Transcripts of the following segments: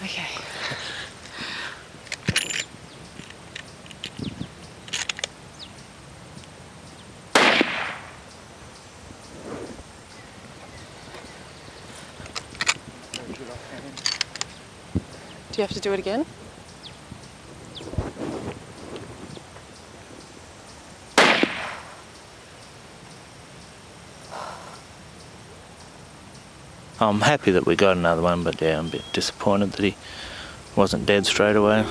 Okay. Do you have to do it again? I'm happy that we got another one, but yeah, I'm a bit disappointed that he wasn't dead straight away.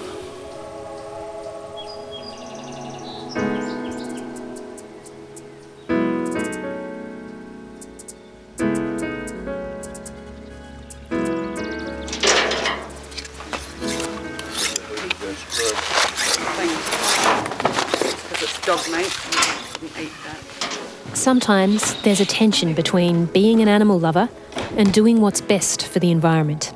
Because it's dog meat, you shouldn't eat that. Sometimes there's a tension between being an animal lover and doing what's best for the environment.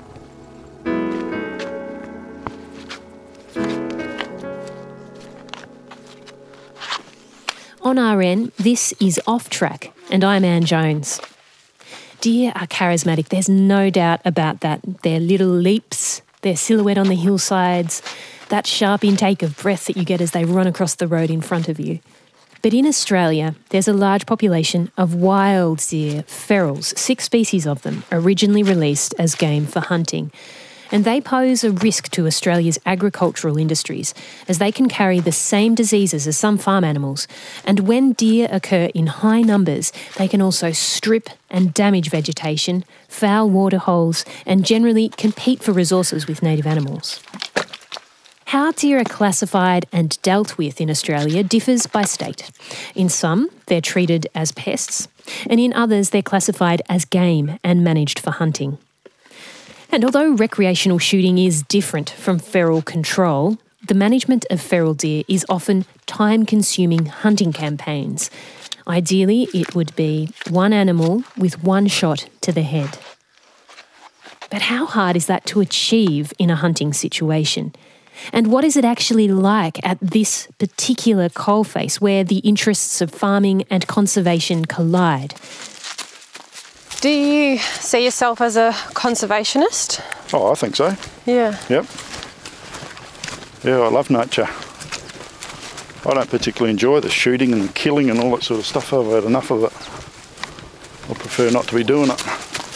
On RN, this is Off Track, and I'm Anne Jones. Deer are charismatic, there's no doubt about that. Their little leaps, their silhouette on the hillsides, that sharp intake of breath that you get as they run across the road in front of you. But in Australia, there's a large population of wild deer, ferals, 6 species of them, originally released as game for hunting. And they pose a risk to Australia's agricultural industries, as they can carry the same diseases as some farm animals. And when deer occur in high numbers, they can also strip and damage vegetation, foul water holes, and generally compete for resources with native animals. How deer are classified and dealt with in Australia differs by state. In some, they're treated as pests, and in others, they're classified as game and managed for hunting. And although recreational shooting is different from feral control, the management of feral deer is often time-consuming hunting campaigns. Ideally, it would be one animal with one shot to the head. But how hard is that to achieve in a hunting situation? And what is it actually like at this particular coalface where the interests of farming and conservation collide? Do you see yourself as a conservationist? Oh, I think so. Yeah. Yep. Yeah, I love nature. I don't particularly enjoy the shooting and the killing and all that sort of stuff. I've had enough of it. I prefer not to be doing it.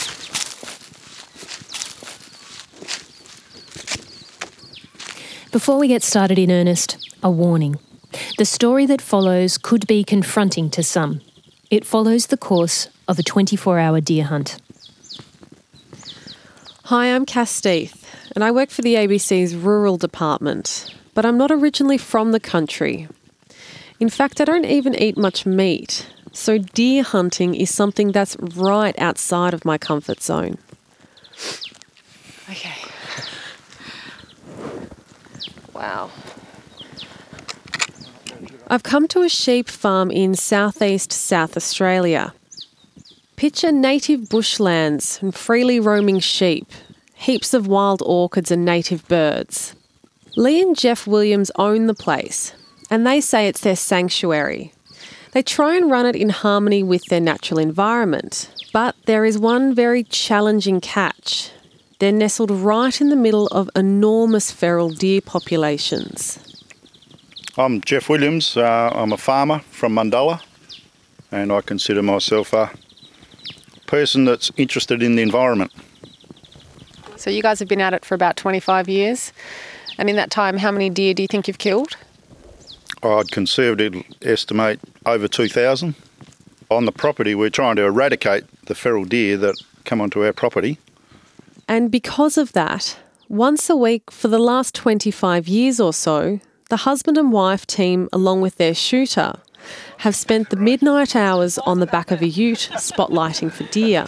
Before we get started in earnest, a warning. The story that follows could be confronting to some. It follows the course of a 24-hour deer hunt. Hi, I'm Cass Steeth, and I work for the ABC's Rural Department, but I'm not originally from the country. In fact, I don't even eat much meat, so deer hunting is something that's right outside of my comfort zone. Okay. Wow. I've come to a sheep farm in southeast South Australia. Picture native bushlands and freely roaming sheep, heaps of wild orchids and native birds. Lee and Jeff Williams own the place, and they say it's their sanctuary. They try and run it in harmony with their natural environment, but there is one very challenging catch. They're nestled right in the middle of enormous feral deer populations. I'm Jeff Williams. I'm a farmer from Mundalla, and I consider myself a person that's interested in the environment. So you guys have been at it for about 25 years. And in that time, how many deer do you think you've killed? I'd conservatively estimate over 2,000. On the property, we're trying to eradicate the feral deer that come onto our property. And because of that, once a week for the last 25 years or so, the husband and wife team, along with their shooter, have spent the midnight hours on the back of a ute spotlighting for deer.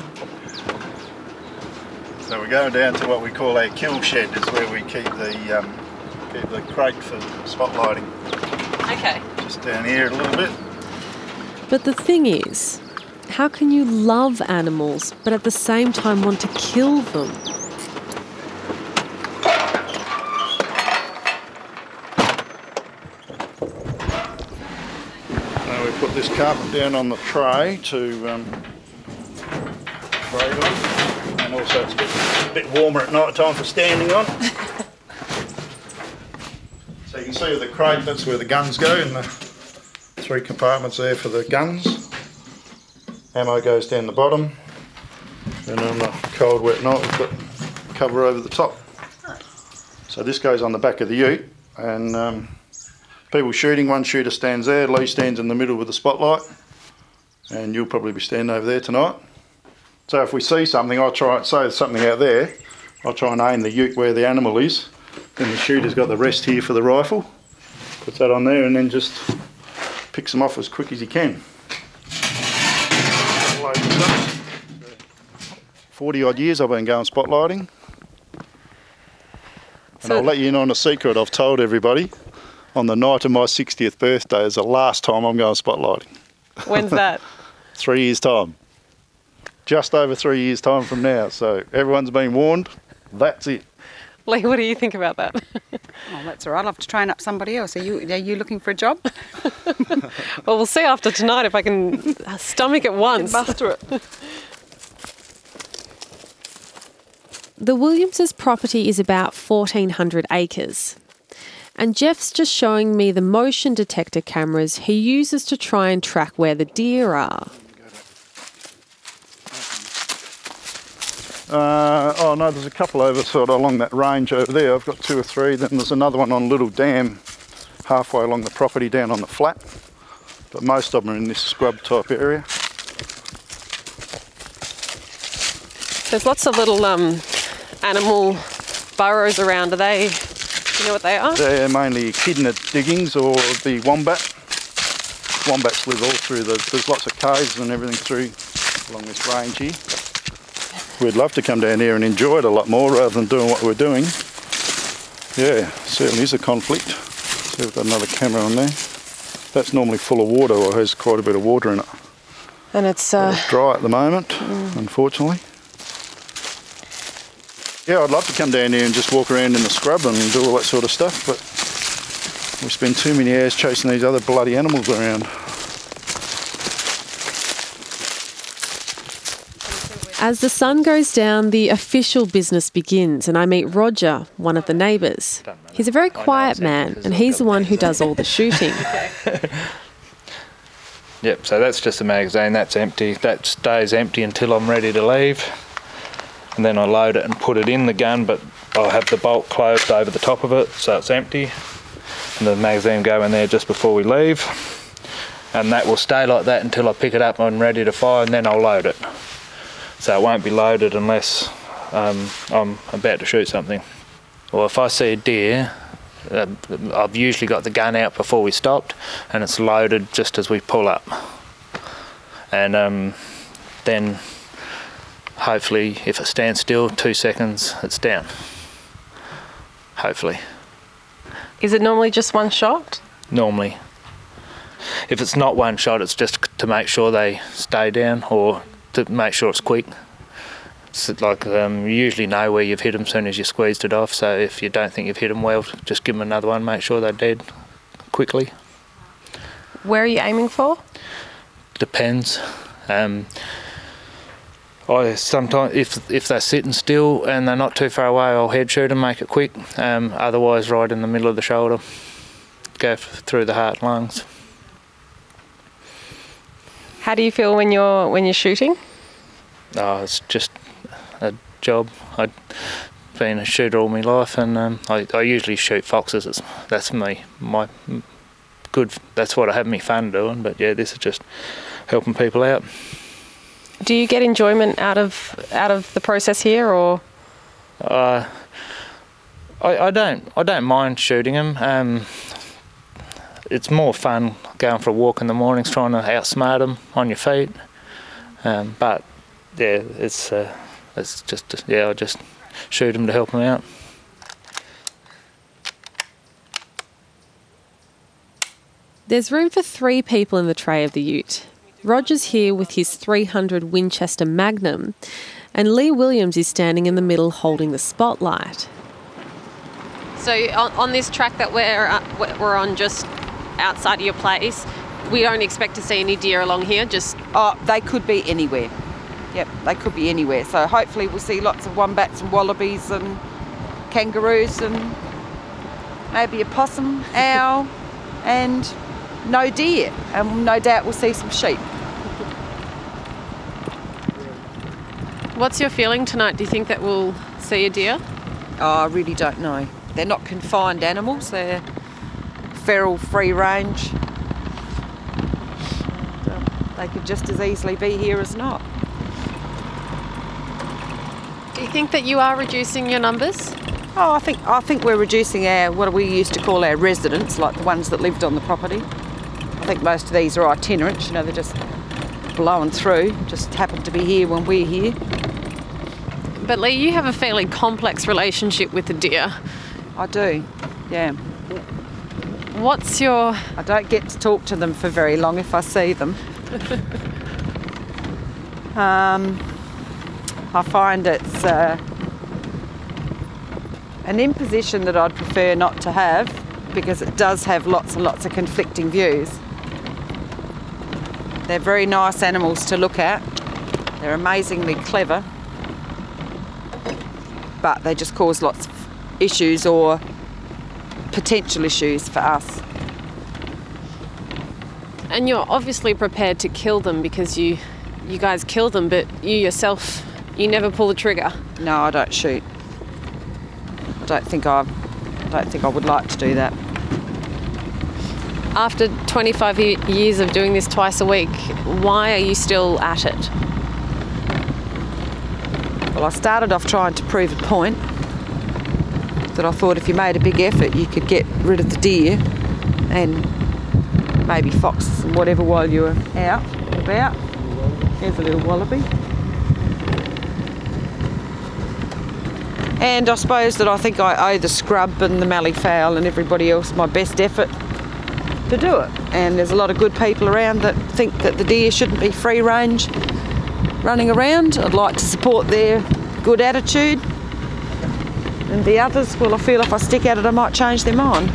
So we're going down to what we call our kill shed, is where we keep the crate for spotlighting. Okay. Just down here a little bit. But the thing is, how can you love animals but at the same time want to kill them? Now we put this carpet down on the tray to braid on, and and also it's a bit warmer at night time for standing on. So you can see with the crate, that's where the guns go, and the 3 compartments there for the guns. Ammo goes down the bottom, and on the cold wet night we've got cover over the top. So this goes on the back of the ute, and people shooting, one shooter stands there, Lee stands in the middle with the spotlight, and you'll probably be standing over there tonight. So if we see something, I'll try, say there's something out there, I'll try and aim the ute where the animal is. Then the shooter's got the rest here for the rifle, puts that on there and then just picks them off as quick as he can. 40 odd years I've been going spotlighting. And I'll let you in on a secret I've told everybody. On the night of my 60th birthday is the last time I'm going spotlighting. When's that? 3 years' time. Just over 3 years' time from now. So everyone's been warned. That's it. Lee, what do you think about that? Oh, that's all right. I'll have to train up somebody else. Are you looking for a job? Well, we'll see after tonight if I can stomach it once. Master it. The Williamses' property is about 1,400 acres. And Jeff's just showing me the motion detector cameras he uses to try and track where the deer are. Oh no, there's a couple over sort of along that range over there. I've got 2 or 3. Then there's another one on a little dam halfway along the property down on the flat. But most of them are in this scrub type area. There's lots of little animal burrows around. Are they, do you know what they are? They're mainly echidna diggings or the wombat. Wombats live all through there's lots of caves and everything through along this range here. We'd love to come down here and enjoy it a lot more rather than doing what we're doing. Yeah, certainly is a conflict. So we've got another camera on there. That's normally full of water or has quite a bit of water in it. And it's dry at the moment, unfortunately. Yeah, I'd love to come down here and just walk around in the scrub and do all that sort of stuff, but we spend too many hours chasing these other bloody animals around. As the sun goes down, the official business begins, and I meet Roger, one of the neighbours. He's a very quiet man, and he's the one who does all the shooting. Yep, so that's just the magazine, that's empty. That stays empty until I'm ready to leave. And then I load it and put it in the gun, but I'll have the bolt closed over the top of it, so it's empty. And the magazine go in there just before we leave. And that will stay like that until I pick it up and I'm ready to fire, and then I'll load it. So it won't be loaded unless I'm about to shoot something. Well, if I see a deer, I've usually got the gun out before we stopped, and it's loaded just as we pull up. And then hopefully if it stands still 2 seconds, it's down. Hopefully. Is it normally just one shot? Normally. If it's not one shot, it's just to make sure they stay down or to make sure it's quick. It's like you usually know where you've hit them as soon as you squeezed it off, so if you don't think you've hit them well, just give them another one, make sure they're dead quickly. where are you aiming for? Depends. I sometimes, if they're sitting still and they're not too far away, I'll head shoot and make it quick. Otherwise, right in the middle of the shoulder, go through the heart and lungs. How do you feel when you're shooting? Oh, it's just a job. I've been a shooter all my life, and I usually shoot foxes. That's my good. That's what I have me fun doing. But yeah, this is just helping people out. Do you get enjoyment out of the process here, or? I don't mind shooting them. It's more fun going for a walk in the mornings, trying to outsmart them on your feet. But yeah, it's just I just shoot them to help them out. There's room for 3 people in the tray of the ute. Roger's here with his .300 Winchester Magnum, and Lee Williams is standing in the middle holding the spotlight. So on this track that we're on just outside of your place, we don't expect to see any deer along here, just... Oh, they could be anywhere. Yep, they could be anywhere. So hopefully we'll see lots of wombats and wallabies and kangaroos and maybe a possum, owl, and no deer. And no doubt we'll see some sheep. What's your feeling tonight? Do you think that we'll see a deer? Oh, I really don't know. They're not confined animals. They're feral, free range. They could just as easily be here as not. Do you think that you are reducing your numbers? Oh, I think we're reducing our, what we used to call our residents, like the ones that lived on the property. I think most of these are itinerant, you know, they're just blowing through, just happen to be here when we're here. But Lee, you have a fairly complex relationship with the deer. I do, yeah. What's your... I don't get to talk to them for very long if I see them. I find it's an imposition that I'd prefer not to have, because it does have lots and lots of conflicting views. They're very nice animals to look at. They're amazingly clever, but they just cause lots of issues or potential issues for us. And you're obviously prepared to kill them because you guys kill them, but you yourself, you never pull the trigger. No, I don't shoot. I don't think I would like to do that. After 25 years of doing this twice a week, why are you still at it? Well, I started off trying to prove a point that I thought if you made a big effort, you could get rid of the deer and maybe foxes and whatever while you were out and about. There's a little wallaby. And I suppose that I think I owe the scrub and the mallee fowl and everybody else my best effort to do it. And there's a lot of good people around that think that the deer shouldn't be free range running around. I'd like to support their good attitude. And the others, well, I feel if I stick at it, I might change their mind.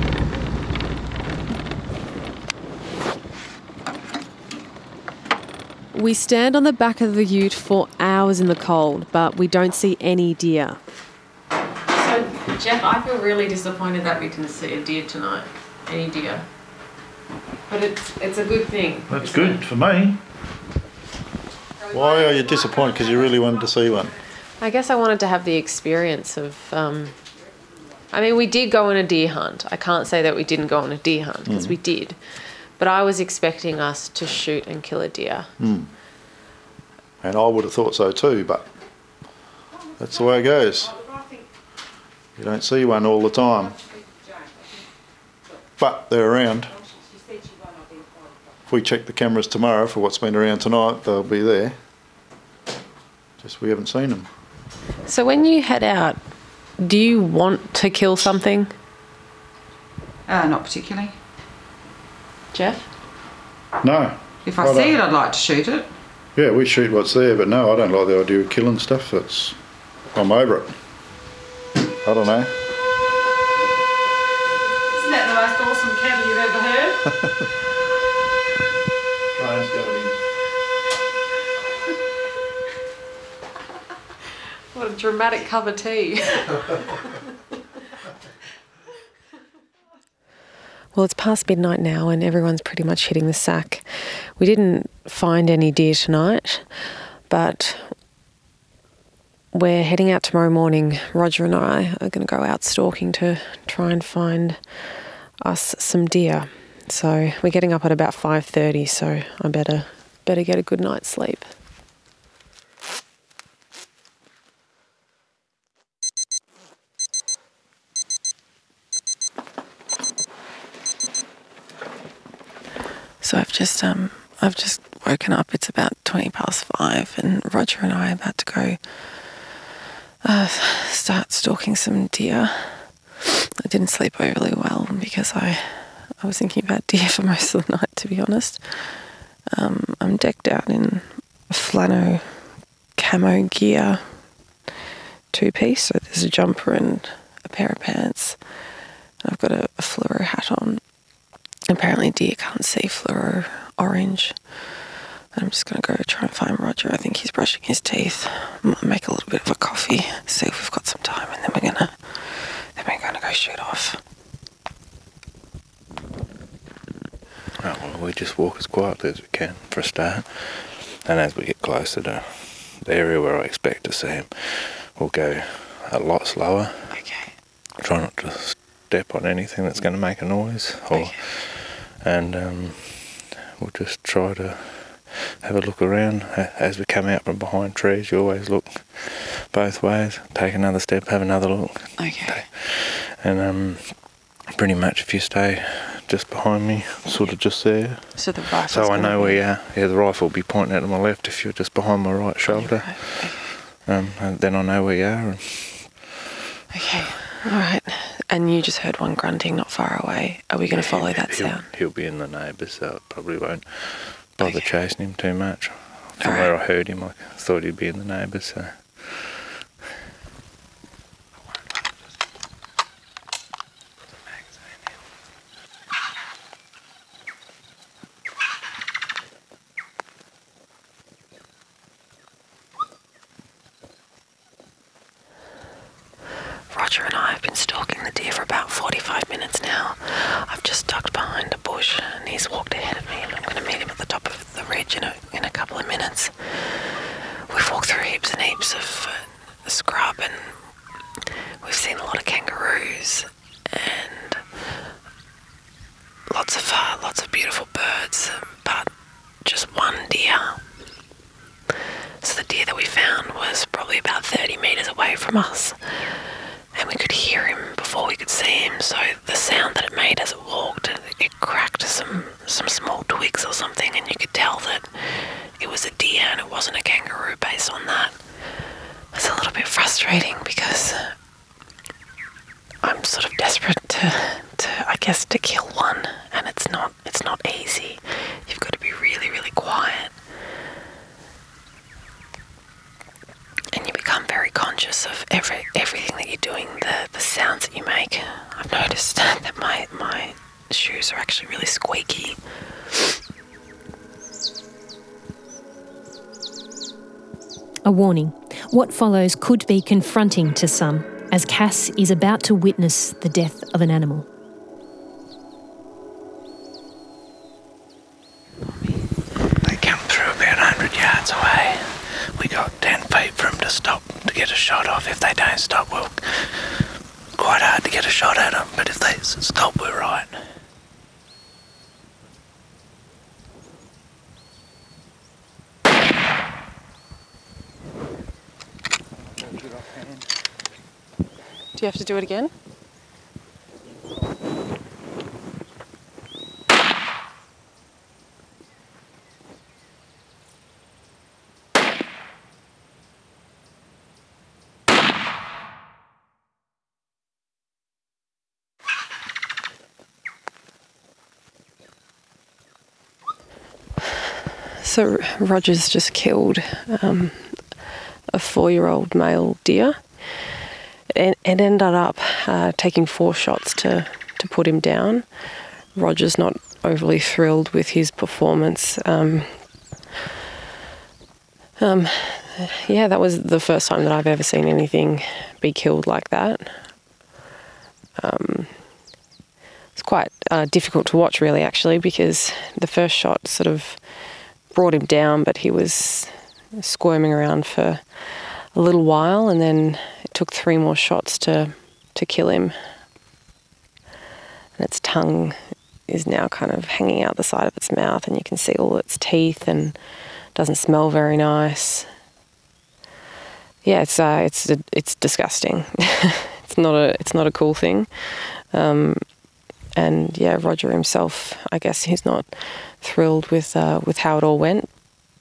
We stand on the back of the ute for hours in the cold, but we don't see any deer. So, Jeff, I feel really disappointed that we didn't see a deer tonight. Any deer. But it's a good thing. That's good for me. Why are you disappointed? Because you really wanted to see one? I guess I wanted to have the experience of, I mean, we did go on a deer hunt. I can't say that we didn't go on a deer hunt, because we did. But I was expecting us to shoot and kill a deer. And I would have thought so too, but that's the way it goes. You don't see one all the time. But they're around. If we check the cameras tomorrow for what's been around tonight, they'll be there. Just we haven't seen them. So when you head out, do you want to kill something? Not particularly. Jeff? No. If I see it, I'd like to shoot it. Yeah, we shoot what's there, but no, I don't like the idea of killing stuff. I'm over it. I don't know. Isn't that the most awesome cattle you've ever heard? Train's going in. What a dramatic cup of tea. Well, it's past midnight now and everyone's pretty much hitting the sack. We didn't find any deer tonight, but we're heading out tomorrow morning. Roger and I are going to go out stalking to try and find us some deer. So we're getting up at about 5:30, so I better get a good night's sleep. So I've just woken up. It's about 5:20, and Roger and I are about to go start stalking some deer. I didn't sleep overly well because I was thinking about deer for most of the night, to be honest. I'm decked out in flannel camo gear, two-piece, so there's a jumper and a pair of pants. I've got a fluoro hat on. Apparently deer can't see fluoro orange. I'm just going to go try and find Roger. I think he's brushing his teeth. Might make a little bit of a coffee, see if we've got some time, and then we're going to go shoot off. Oh, well, we just walk as quietly as we can for a start, and as we get closer to the area where I expect to see him, we'll go a lot slower. Okay. Try not to step on anything that's going to make a noise, and we'll just try to have a look around. As we come out from behind trees, you always look both ways, take another step, have another look. Okay. And pretty much if you stay just behind me, sort of just there. So the rifle's So I know where you are. Yeah, the rifle will be pointing out to my left if you're just behind my right shoulder. Right. Okay. And then I know where you are. Okay. All right. And you just heard one grunting not far away. Are we going to follow that sound? He'll be in the neighbours, so it probably won't bother Okay. chasing him too much. From All where right. I heard him, I thought he'd be in the neighbours, so... Roger and I have been stalking the deer for about 45 minutes now. I've just ducked behind a bush and he's walked ahead of me, and I'm going to meet him at the top of the ridge in a couple of minutes. We've walked through heaps and heaps of scrub, and we've seen a lot of kangaroos and lots of beautiful birds, but just one deer. So the deer that we found was probably about 30 metres away from us, and we could hear him before we could see him. So the sound that it made as it walked, it cracked some small twigs or something, and you could tell that it was a deer and it wasn't a kangaroo based on that. It's a little bit frustrating because I'm sort of desperate to I guess to kill one, and it's not easy. You've got to be really, really quiet. And you become very conscious of everything that you're doing, the sounds that you make. I've noticed that my shoes are actually really squeaky. A warning. What follows could be confronting to some, as Cass is about to witness the death of an animal. They come through about 100 yards away. We got 10 feet for them to stop to get a shot off. If they don't stop, well, quite hard to get a shot at them, but if they stop, we're right. Do you have to do it again? So Roger's just killed a 4-year-old male deer. It ended up taking 4 shots to put him down. Roger's not overly thrilled with his performance. Yeah, that was the first time that I've ever seen anything be killed like that. It's quite difficult to watch, really, actually, because the first shot sort of brought him down, but he was squirming around for a little while, and then it took 3 more shots to kill him. And its tongue is now kind of hanging out the side of its mouth, and you can see all its teeth, and doesn't smell very nice. Yeah, it's disgusting. It's not a cool thing. And yeah, Roger himself, I guess he's not thrilled with how it all went.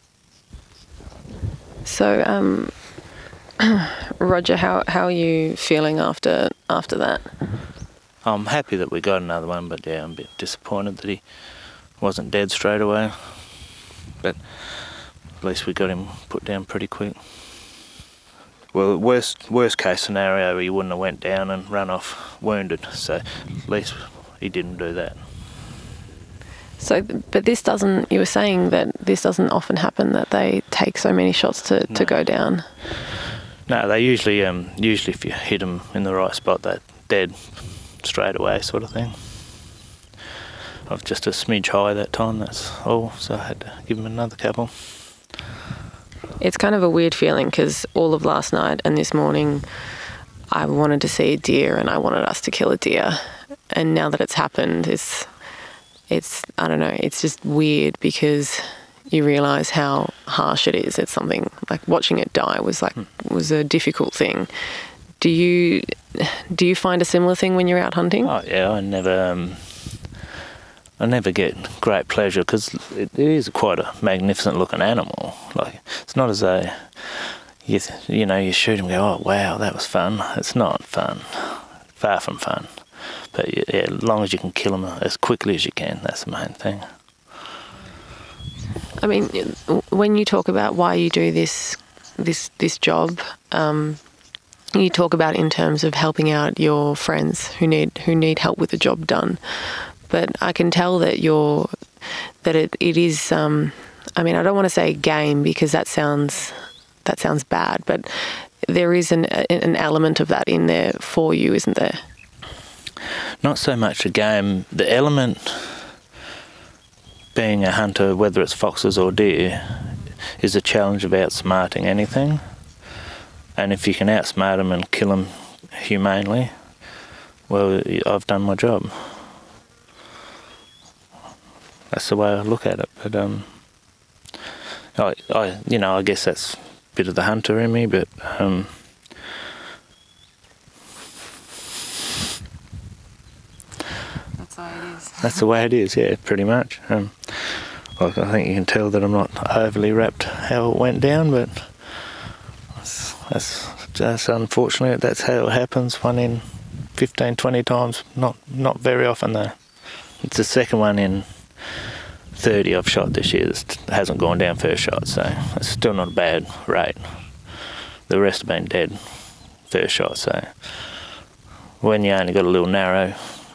So, Roger, how are you feeling after that? I'm happy that we got another one, but yeah, I'm a bit disappointed that he wasn't dead straight away. But at least we got him put down pretty quick. Well, worst case scenario, he wouldn't have went down and run off wounded. So at least he didn't do that. So, but this doesn't, you were saying that this doesn't often happen, that they take so many shots to go down. No, they usually if you hit them in the right spot, they're dead straight away, sort of thing. I was just a smidge high that time, that's all, so I had to give them another couple. It's kind of a weird feeling because all of last night and this morning I wanted to see a deer and I wanted us to kill a deer. And now that it's happened, it's I don't know, it's just weird because you realise how harsh it is. It's something like watching it die was a difficult thing. Do you find a similar thing when you're out hunting? Oh yeah, I never get great pleasure because it is quite a magnificent looking animal. Like, it's not as though you shoot and go, oh wow, that was fun. It's not fun, far from fun. But yeah, as long as you can kill them as quickly as you can, that's the main thing. I mean, when you talk about why you do this job, you talk about it in terms of helping out your friends who need help with the job done. But I can tell that it is. I mean, I don't want to say game because that sounds bad, but there is an element of that in there for you, isn't there? Not so much a game. The element being a hunter, whether it's foxes or deer, is a challenge of outsmarting anything. And if you can outsmart them and kill them humanely, well, I've done my job. That's the way I look at it. But I guess that's a bit of the hunter in me. But that's the way it is. That's the way it is. Yeah, pretty much. I think you can tell that I'm not overly wrapped how it went down, but that's just unfortunate. That's how it happens. 1 in 15, 20 times. Not very often though. It's the second one in 30 I've shot this year that hasn't gone down first shot, so it's still not a bad rate. The rest have been dead first shot, so when you only got a little narrow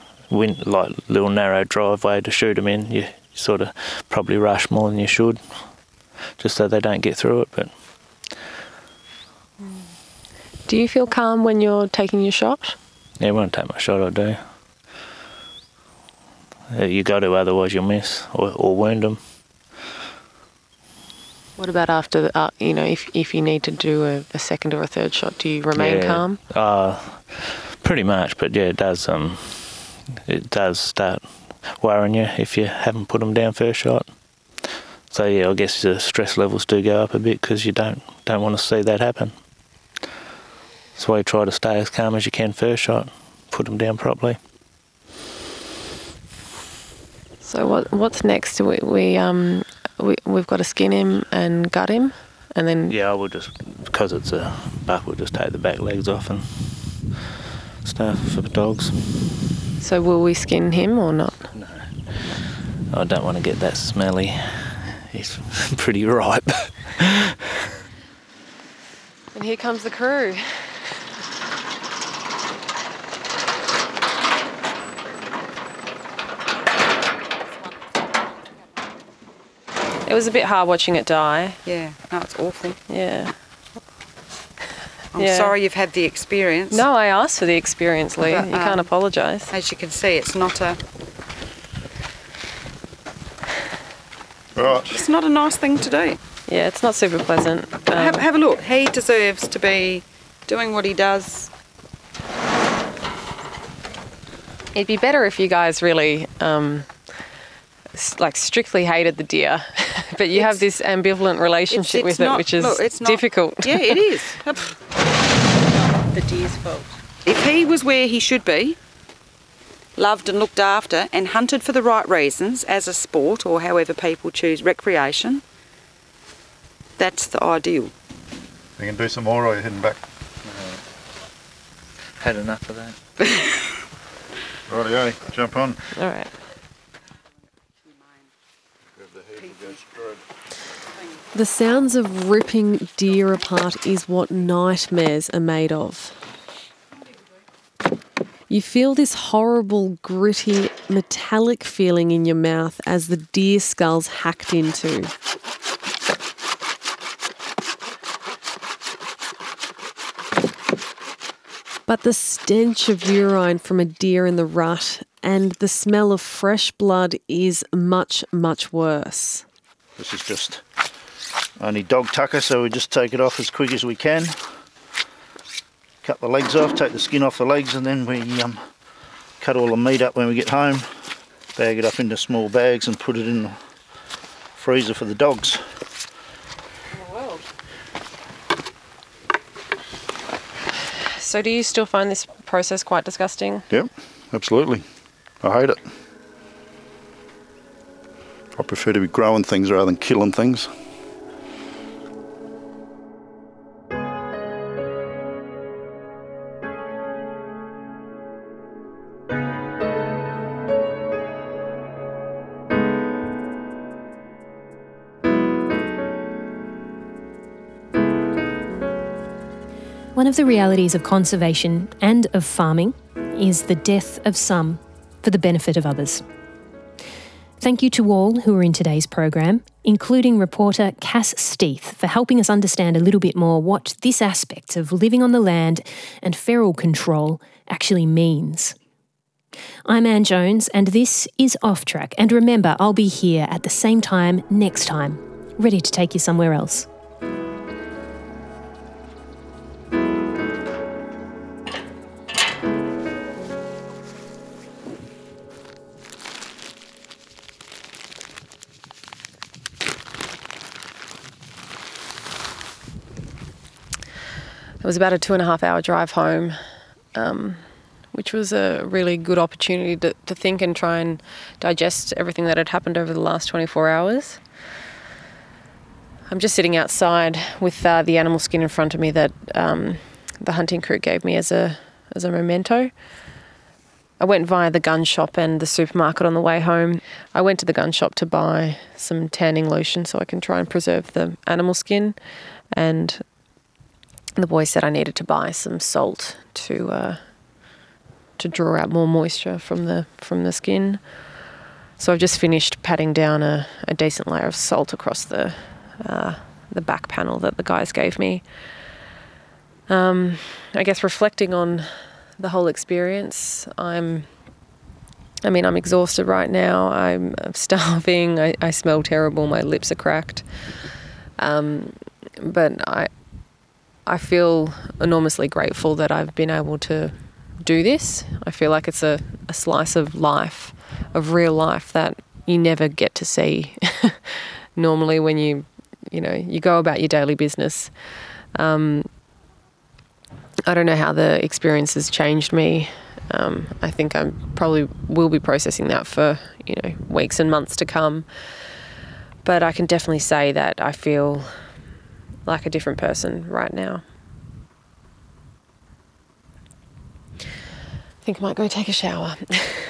driveway to shoot them in, you sort of probably rush more than you should, just so they don't get through it. But do you feel calm when you're taking your shot? Yeah, when I take my shot, I do. You got to, otherwise you'll miss or wound them. What about after, if you need to do a second or a third shot, do you remain calm? Pretty much, but yeah, it does start worrying you if you haven't put them down first shot. So yeah, I guess the stress levels do go up a bit because you don't want to see that happen. That's why you try to stay as calm as you can first shot, put them down properly. So what's next? We've got to skin him and gut him, and then yeah, we'll just, because it's a buck, we'll just take the back legs off and stuff for the dogs. So will we skin him or not? No, I don't want to get that smelly. He's pretty ripe. And here comes the crew. It was a bit hard watching it die. Yeah, no, it's awful. Yeah. I'm sorry you've had the experience. No, I asked for the experience, Lee. But, you can't apologise. As you can see, it's not a... Right. It's not a nice thing to do. Yeah, it's not super pleasant. Have a look. He deserves to be doing what he does. It'd be better if you guys really, strictly hated the deer, but you have this ambivalent relationship with it, which is difficult. Yeah, it is. The deer's fault. If he was where he should be, loved and looked after and hunted for the right reasons as a sport or however people choose recreation, that's the ideal. You can do some more or you're heading back? Had enough of that. Rightio, jump on. All right. The sounds of ripping deer apart is what nightmares are made of. You feel this horrible, gritty metallic feeling in your mouth as the deer skull's hacked into. But the stench of urine from a deer in the rut and the smell of fresh blood is much, much worse. This is just only dog tucker, so we just take it off as quick as we can. Cut the legs off, take the skin off the legs, and then we cut all the meat up when we get home, bag it up into small bags and put it in the freezer for the dogs. So do you still find this process quite disgusting? Yep, absolutely. I hate it. I prefer to be growing things rather than killing things. One of the realities of conservation and of farming is the death of some for the benefit of others. Thank you to all who are in today's program, including reporter Cass Steith, for helping us understand a little bit more what this aspect of living on the land and feral control actually means. I'm Anne Jones, and this is Off Track. And remember, I'll be here at the same time next time, ready to take you somewhere else. It was about a 2.5-hour drive home, which was a really good opportunity to think and try and digest everything that had happened over the last 24 hours. I'm just sitting outside with the animal skin in front of me that the hunting crew gave me as a memento. I went via the gun shop and the supermarket on the way home. I went to the gun shop to buy some tanning lotion so I can try and preserve the animal skin, and the boy said I needed to buy some salt to draw out more moisture from the skin. So I've just finished patting down a decent layer of salt across the back panel that the guys gave me. I guess reflecting on the whole experience, I'm exhausted right now. I'm starving. I smell terrible. My lips are cracked. But I feel enormously grateful that I've been able to do this. I feel like it's a slice of life, of real life, that you never get to see normally when you go about your daily business. I don't know how the experience has changed me. I think I probably will be processing that for weeks and months to come. But I can definitely say that I feel like a different person right now. I think I might go take a shower.